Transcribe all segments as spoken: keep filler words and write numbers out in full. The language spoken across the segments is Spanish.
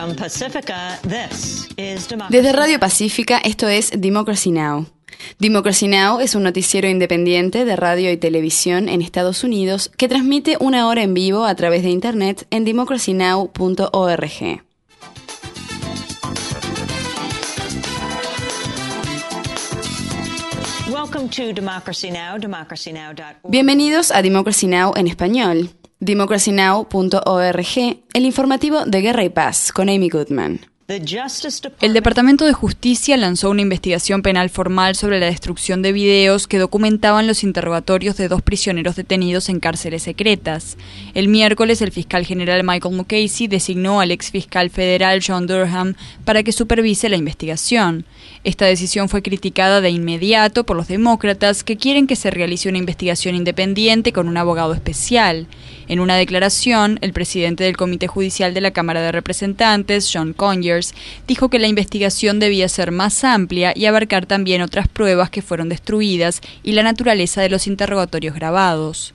From Pacifica, this is Democracy. Desde Radio Pacífica, esto es Democracy Now! Democracy Now! Es un noticiero independiente de radio y televisión en Estados Unidos que transmite una hora en vivo a través de internet en democracy now punto org. Welcome to Democracy Now!, democracy now dot org. Bienvenidos a Democracy Now! En español. democracy now punto org, el informativo de Guerra y Paz, con Amy Goodman. El Departamento de Justicia lanzó una investigación penal formal sobre la destrucción de videos que documentaban los interrogatorios de dos prisioneros detenidos en cárceles secretas. El miércoles, el fiscal general Michael Mukasey designó al ex fiscal federal John Durham para que supervise la investigación. Esta decisión fue criticada de inmediato por los demócratas, que quieren que se realice una investigación independiente con un abogado especial. En una declaración, el presidente del Comité Judicial de la Cámara de Representantes, John Conyers, dijo que la investigación debía ser más amplia y abarcar también otras pruebas que fueron destruidas y la naturaleza de los interrogatorios grabados.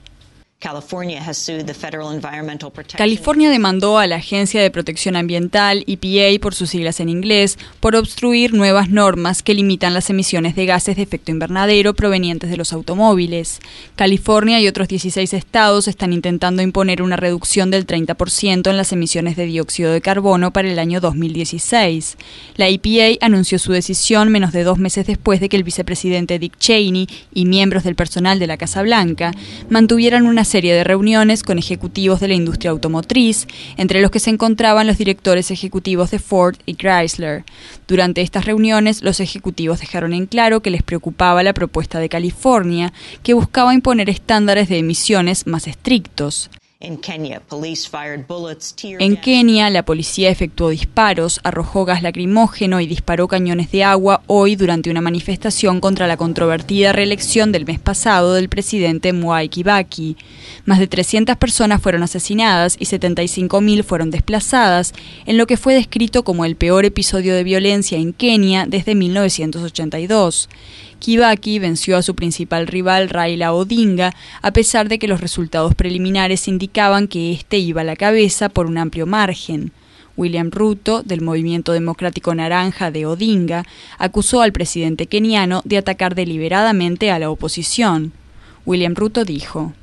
California demandó a la Agencia de Protección Ambiental, E P A por sus siglas en inglés, por obstruir nuevas normas que limitan las emisiones de gases de efecto invernadero provenientes de los automóviles. California y otros dieciséis estados están intentando imponer una reducción del treinta por ciento en las emisiones de dióxido de carbono para el año dos mil dieciséis. La E P A anunció su decisión menos de dos meses después de que el vicepresidente Dick Cheney y miembros del personal de la Casa Blanca mantuvieran una serie de reuniones con ejecutivos de la industria automotriz, entre los que se encontraban los directores ejecutivos de Ford y Chrysler. Durante estas reuniones, los ejecutivos dejaron en claro que les preocupaba la propuesta de California, que buscaba imponer estándares de emisiones más estrictos. En Kenia, police fired bullets, tear En gas. Kenia, la policía efectuó disparos, arrojó gas lacrimógeno y disparó cañones de agua hoy durante una manifestación contra la controvertida reelección del mes pasado del presidente Mwai Kibaki. Más de trescientas personas fueron asesinadas y setenta y cinco mil fueron desplazadas, en lo que fue descrito como el peor episodio de violencia en Kenia desde mil novecientos ochenta y dos. Kibaki venció a su principal rival Raila Odinga, a pesar de que los resultados preliminares indicaban que éste iba a la cabeza por un amplio margen. William Ruto, del Movimiento Democrático Naranja de Odinga, acusó al presidente keniano de atacar deliberadamente a la oposición. William Ruto dijo: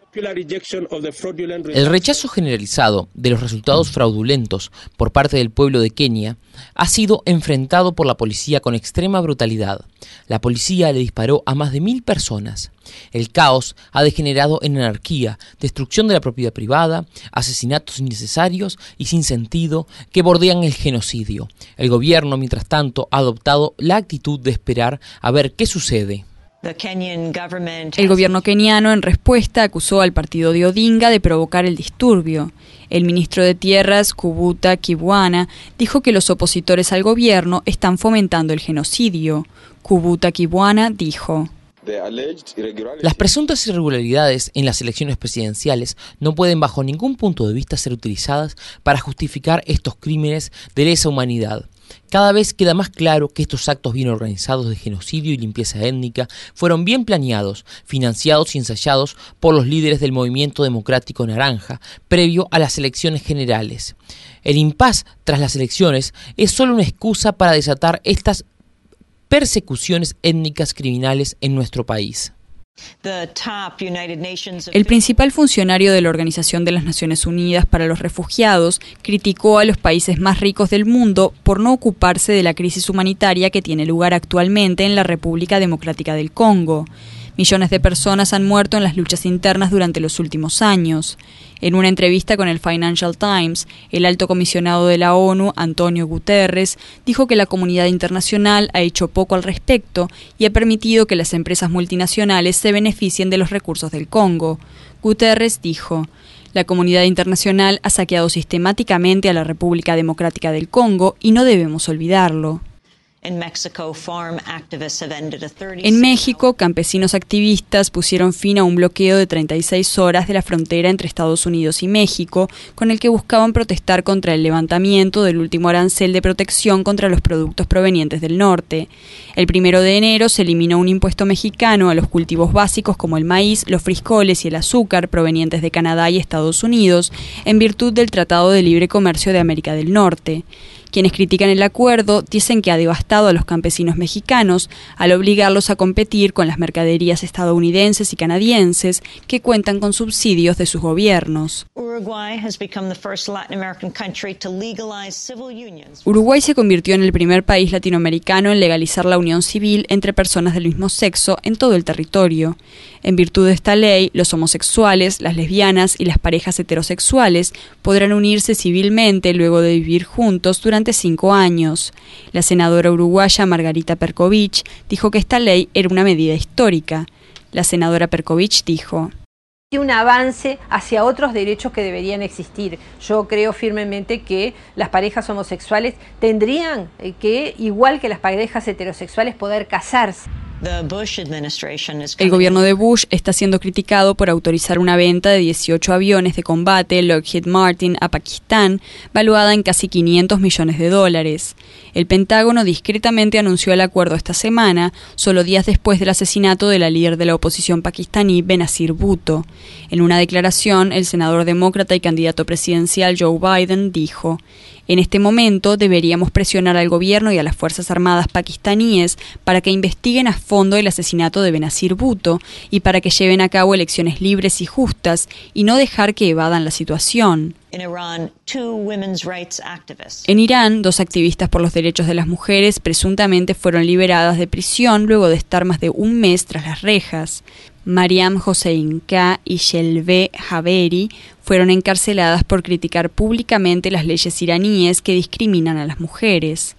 El rechazo generalizado de los resultados fraudulentos por parte del pueblo de Kenia ha sido enfrentado por la policía con extrema brutalidad. La policía le disparó a más de mil personas. El caos ha degenerado en anarquía, destrucción de la propiedad privada, asesinatos innecesarios y sin sentido que bordean el genocidio. El gobierno, mientras tanto, ha adoptado la actitud de esperar a ver qué sucede. El gobierno keniano, en respuesta, acusó al partido de Odinga de provocar el disturbio. El ministro de Tierras, Kubuta Kibwana, dijo que los opositores al gobierno están fomentando el genocidio. Kubuta Kibwana dijo: Las presuntas irregularidades en las elecciones presidenciales no pueden bajo ningún punto de vista ser utilizadas para justificar estos crímenes de lesa humanidad. Cada vez queda más claro que estos actos bien organizados de genocidio y limpieza étnica fueron bien planeados, financiados y ensayados por los líderes del Movimiento Democrático Naranja previo a las elecciones generales. El impas tras las elecciones es solo una excusa para desatar estas persecuciones étnicas criminales en nuestro país. El principal funcionario de la Organización de las Naciones Unidas para los Refugiados criticó a los países más ricos del mundo por no ocuparse de la crisis humanitaria que tiene lugar actualmente en la República Democrática del Congo. Millones de personas han muerto en las luchas internas durante los últimos años. En una entrevista con el Financial Times, el alto comisionado de la ONU, Antonio Guterres, dijo que la comunidad internacional ha hecho poco al respecto y ha permitido que las empresas multinacionales se beneficien de los recursos del Congo. Guterres dijo: La comunidad internacional ha saqueado sistemáticamente a la República Democrática del Congo y no debemos olvidarlo. En México, campesinos activistas pusieron fin a un bloqueo de treinta y seis horas de la frontera entre Estados Unidos y México, con el que buscaban protestar contra el levantamiento del último arancel de protección contra los productos provenientes del norte. El primero de enero se eliminó un impuesto mexicano a los cultivos básicos como el maíz, los frijoles y el azúcar provenientes de Canadá y Estados Unidos, en virtud del Tratado de Libre Comercio de América del Norte. Quienes critican el acuerdo dicen que ha devastado a los campesinos mexicanos al obligarlos a competir con las mercaderías estadounidenses y canadienses que cuentan con subsidios de sus gobiernos. Uruguay se convirtió en el primer país latinoamericano en legalizar la unión civil entre personas del mismo sexo en todo el territorio. En virtud de esta ley, los homosexuales, las lesbianas y las parejas heterosexuales podrán unirse civilmente luego de vivir juntos durante cinco años. La senadora uruguaya Margarita Perkovich dijo que esta ley era una medida histórica. La senadora Perkovich dijo: un avance hacia otros derechos que deberían existir. Yo creo firmemente que las parejas homosexuales tendrían que, igual que las parejas heterosexuales, poder casarse. El gobierno de Bush está siendo criticado por autorizar una venta de dieciocho aviones de combate Lockheed Martin a Pakistán, valuada en casi quinientos millones de dólares. El Pentágono discretamente anunció el acuerdo esta semana, solo días después del asesinato de la líder de la oposición pakistaní Benazir Bhutto. En una declaración, el senador demócrata y candidato presidencial Joe Biden dijo: en este momento deberíamos presionar al gobierno y a las Fuerzas Armadas pakistaníes para que investiguen a fondo el asesinato de Benazir Bhutto y para que lleven a cabo elecciones libres y justas y no dejar que evadan la situación. En Irán, dos activistas por los derechos de las mujeres presuntamente fueron liberadas de prisión luego de estar más de un mes tras las rejas. Mariam Hossein K. y Shelve Javeri fueron encarceladas por criticar públicamente las leyes iraníes que discriminan a las mujeres.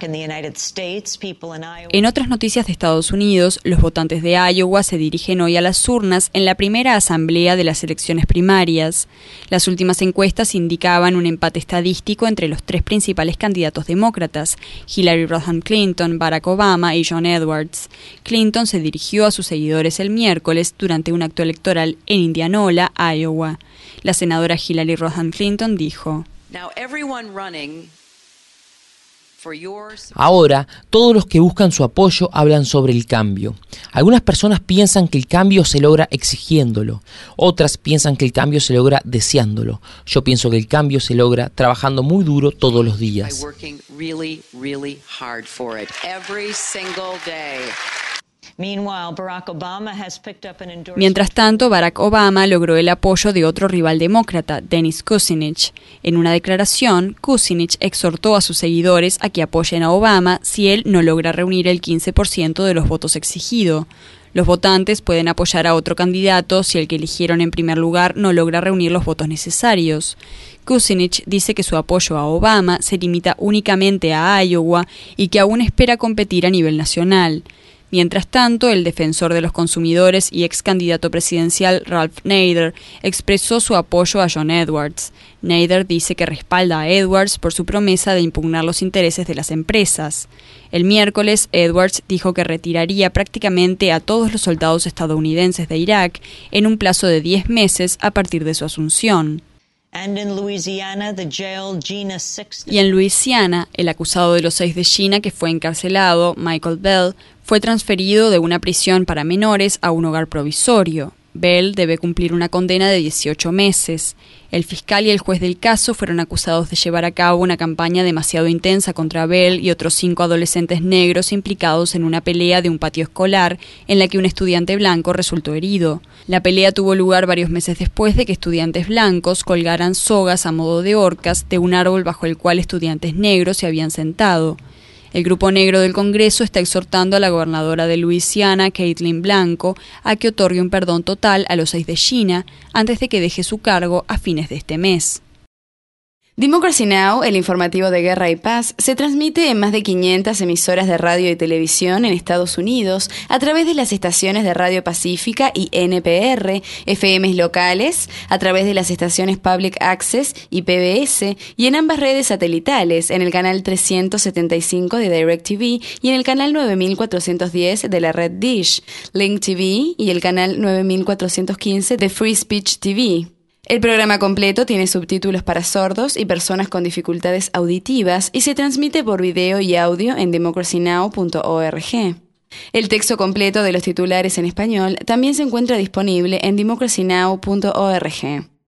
En otras noticias de Estados Unidos, los votantes de Iowa se dirigen hoy a las urnas en la primera asamblea de las elecciones primarias. Las últimas encuestas indicaban un empate estadístico entre los tres principales candidatos demócratas, Hillary Rodham Clinton, Barack Obama y John Edwards. Clinton se dirigió a sus seguidores el miércoles durante un acto electoral en Indianola, Iowa. La senadora Hillary Rodham Clinton dijo: Now everyone running Ahora, todos los que buscan su apoyo hablan sobre el cambio. Algunas personas piensan que el cambio se logra exigiéndolo. Otras piensan que el cambio se logra deseándolo. Yo pienso que el cambio se logra trabajando muy duro todos los días. Mientras tanto, Barack Obama logró el apoyo de otro rival demócrata, Dennis Kucinich. En una declaración, Kucinich exhortó a sus seguidores a que apoyen a Obama si él no logra reunir el quince por ciento de los votos exigido. Los votantes pueden apoyar a otro candidato si el que eligieron en primer lugar no logra reunir los votos necesarios. Kucinich dice que su apoyo a Obama se limita únicamente a Iowa y que aún espera competir a nivel nacional. Mientras tanto, el defensor de los consumidores y ex candidato presidencial Ralph Nader expresó su apoyo a John Edwards. Nader dice que respalda a Edwards por su promesa de impugnar los intereses de las empresas. El miércoles, Edwards dijo que retiraría prácticamente a todos los soldados estadounidenses de Irak en un plazo de diez meses a partir de su asunción. Y en Luisiana, el acusado de los seis de China que fue encarcelado, Michael Bell, fue transferido de una prisión para menores a un hogar provisorio. Bell debe cumplir una condena de dieciocho meses. El fiscal y el juez del caso fueron acusados de llevar a cabo una campaña demasiado intensa contra Bell y otros cinco adolescentes negros implicados en una pelea de un patio escolar en la que un estudiante blanco resultó herido. La pelea tuvo lugar varios meses después de que estudiantes blancos colgaran sogas a modo de horcas de un árbol bajo el cual estudiantes negros se habían sentado. El Grupo Negro del Congreso está exhortando a la gobernadora de Luisiana, Caitlin Blanco, a que otorgue un perdón total a los seis de China antes de que deje su cargo a fines de este mes. Democracy Now!, el informativo de guerra y paz, se transmite en más de quinientas emisoras de radio y televisión en Estados Unidos a través de las estaciones de Radio Pacífica y N P R, F Ms locales, a través de las estaciones Public Access y P B S, y en ambas redes satelitales, en el canal trescientos setenta y cinco de DirecTV y en el canal nueve mil cuatrocientos diez de la red Dish, Link T V y el canal nueve mil cuatrocientos quince de Free Speech T V. El programa completo tiene subtítulos para sordos y personas con dificultades auditivas y se transmite por video y audio en democracy now punto org. El texto completo de los titulares en español también se encuentra disponible en democracy now punto org.